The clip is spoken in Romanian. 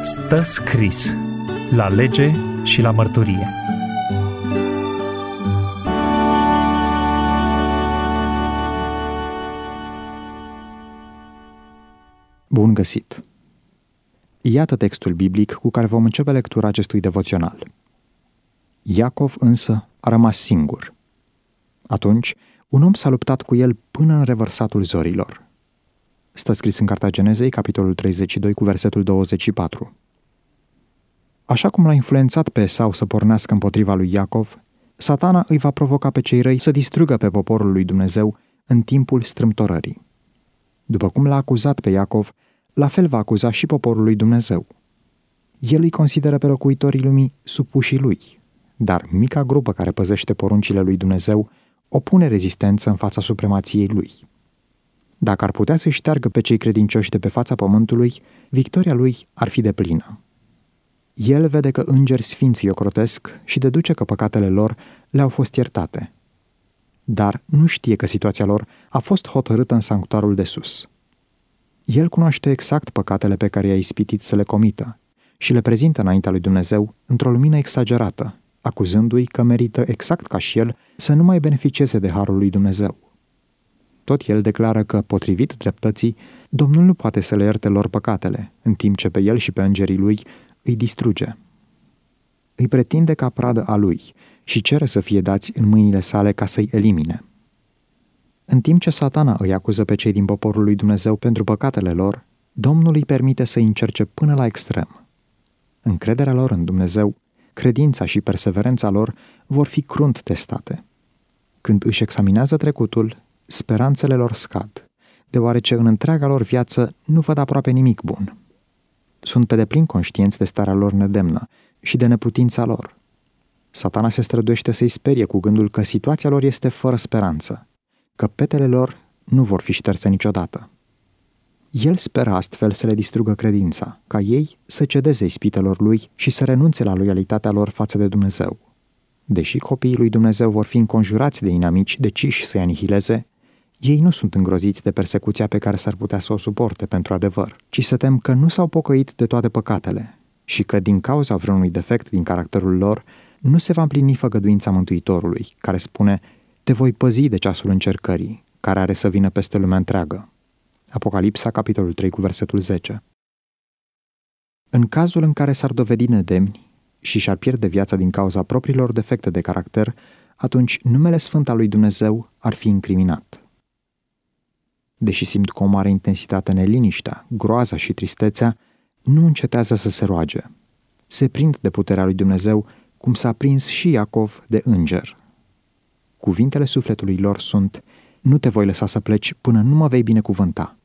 Stă scris la lege și la mărturie. Bun găsit! Iată textul biblic cu care vom începe lectura acestui devoțional. Iacov însă a rămas singur. Atunci, un om s-a luptat cu el până în revărsatul zorilor. Stă scris în Cartea Genezei, capitolul 32, cu versetul 24. Așa cum l-a influențat pe Esau să pornească împotriva lui Iacov, Satana îi va provoca pe cei răi să distrugă pe poporul lui Dumnezeu în timpul strâmtorării. După cum l-a acuzat pe Iacov, la fel va acuza și poporul lui Dumnezeu. El îi consideră pe locuitorii lumii supușii lui, dar mica grupă care păzește poruncile lui Dumnezeu opune rezistență în fața supremației lui. Dacă ar putea să-i șteargă pe cei credincioși de pe fața pământului, victoria lui ar fi deplină. El vede că îngeri sfinți îi ocrotesc și deduce că păcatele lor le-au fost iertate. Dar nu știe că situația lor a fost hotărâtă în sanctuarul de sus. El cunoaște exact păcatele pe care i-a ispitit să le comită și le prezintă înaintea lui Dumnezeu într-o lumină exagerată, acuzându-i că merită exact ca și el să nu mai beneficieze de harul lui Dumnezeu. Tot el declară că, potrivit dreptății, Domnul nu poate să le ierte lor păcatele, în timp ce pe el și pe îngerii lui îi distruge. Îi pretinde ca pradă a lui și cere să fie dați în mâinile sale ca să-i elimine. În timp ce Satana îi acuză pe cei din poporul lui Dumnezeu pentru păcatele lor, Domnul îi permite să-i încerce până la extrem. Încrederea lor în Dumnezeu, credința și perseverența lor vor fi crunt testate. Când își examinează trecutul, speranțele lor scad, deoarece în întreaga lor viață nu văd aproape nimic bun. Sunt pe deplin conștienți de starea lor nedemnă și de neputința lor. Satana se străduiește să-i sperie cu gândul că situația lor este fără speranță, că petele lor nu vor fi șterse niciodată. El speră astfel să le distrugă credința, ca ei să cedeze ispitelor lui și să renunțe la loialitatea lor față de Dumnezeu. Deși copiii lui Dumnezeu vor fi înconjurați de inamici deciși să-i anihileze, ei nu sunt îngroziți de persecuția pe care s-ar putea să o suporte pentru adevăr, ci se tem că nu s-au pocăit de toate păcatele și că din cauza vreunui defect din caracterul lor nu se va împlini făgăduința Mântuitorului, care spune: te voi păzi de ceasul încercării, care are să vină peste lumea întreagă. Apocalipsa, capitolul 3, cu versetul 10. În cazul în care s-ar dovedi nedemni și și-ar pierde viața din cauza propriilor defecte de caracter, atunci numele sfânt al lui Dumnezeu ar fi incriminat. Deși simt cu o mare intensitate neliniștea, groaza și tristețea, nu încetează să se roage. Se prind de puterea lui Dumnezeu, cum s-a prins și Iacov de înger. Cuvintele sufletului lor sunt: nu te voi lăsa să pleci până nu mă vei binecuvânta.